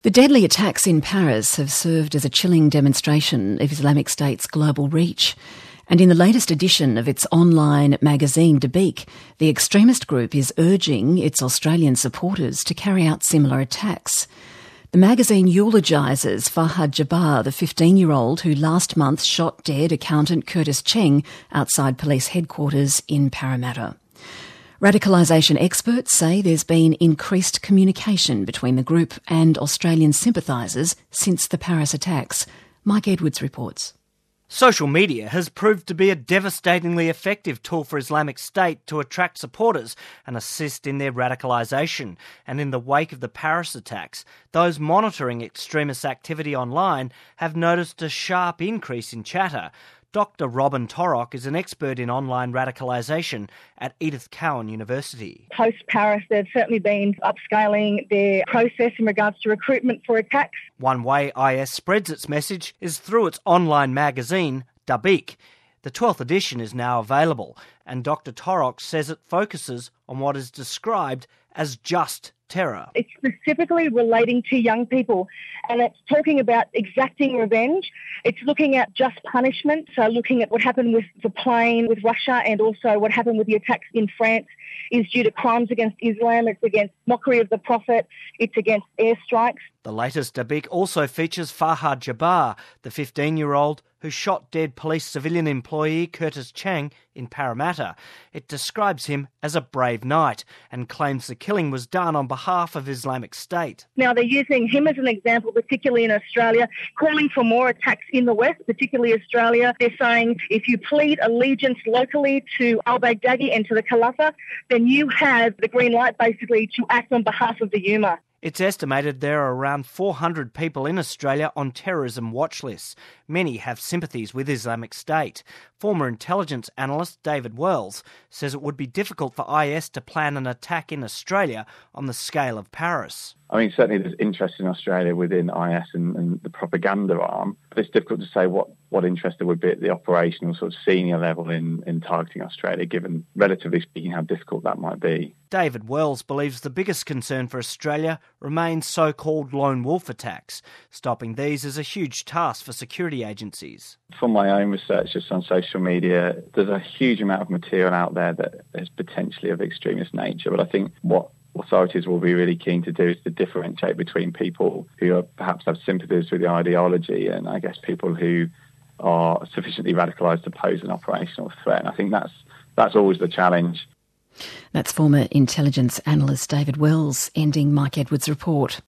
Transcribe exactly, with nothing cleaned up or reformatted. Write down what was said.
The deadly attacks in Paris have served as a chilling demonstration of Islamic State's global reach. And in the latest edition of its online magazine, Dabiq, the extremist group is urging its Australian supporters to carry out similar attacks. The magazine eulogises Fahad Jabbar, the fifteen-year-old who last month shot dead accountant Curtis Cheng outside police headquarters in Parramatta. Radicalisation experts say there's been increased communication between the group and Australian sympathisers since the Paris attacks. Mike Edwards reports. Social media has proved to be a devastatingly effective tool for Islamic State to attract supporters and assist in their radicalisation. And in the wake of the Paris attacks, those monitoring extremist activity online have noticed a sharp increase in chatter. Doctor Robin Torok is an expert in online radicalisation at Edith Cowan University. Post-Paris, they've certainly been upscaling their process in regards to recruitment for attacks. One way I S spreads its message is through its online magazine, Dabiq. The twelfth edition is now available, and Doctor Torok says it focuses on what is described as just terror. It's specifically relating to young people, and it's talking about exacting revenge. It's looking at just punishment, so looking at what happened with the plane with Russia and also what happened with the attacks in France is due to crimes against Islam, it's against mockery of the Prophet, it's against airstrikes. The latest Dabiq also features Fahad Jabbar, the fifteen-year-old who shot dead police civilian employee Curtis Cheng in Parramatta. It describes him as a brave knight and claims the killing was done on behalf of Islamic State. Now, they're using him as an example, particularly in Australia, calling for more attacks in the West, particularly Australia. They're saying if you plead allegiance locally to al-Baghdadi and to the Khalifa, then you have the green light, basically, to act on behalf of the Ummah. It's estimated there are around four hundred people in Australia on terrorism watch lists. Many have sympathies with Islamic State. Former intelligence analyst David Wells says it would be difficult for I S to plan an attack in Australia on the scale of Paris. I mean, certainly there's interest in Australia within I S and, and the propaganda arm, but it's difficult to say what, what interest there would be at the operational sort of senior level in, in targeting Australia, given, relatively speaking, how difficult that might be. David Wells believes the biggest concern for Australia remains so-called lone wolf attacks. Stopping these is a huge task for security agencies. From my own research just on social media, there's a huge amount of material out there that is potentially of extremist nature, but I think what authorities will be really keen to do is to differentiate between people who are, perhaps have sympathies with the ideology and I guess people who are sufficiently radicalised to pose an operational threat. And I think that's that's always the challenge. That's former intelligence analyst David Wells ending Mike Edwards' report.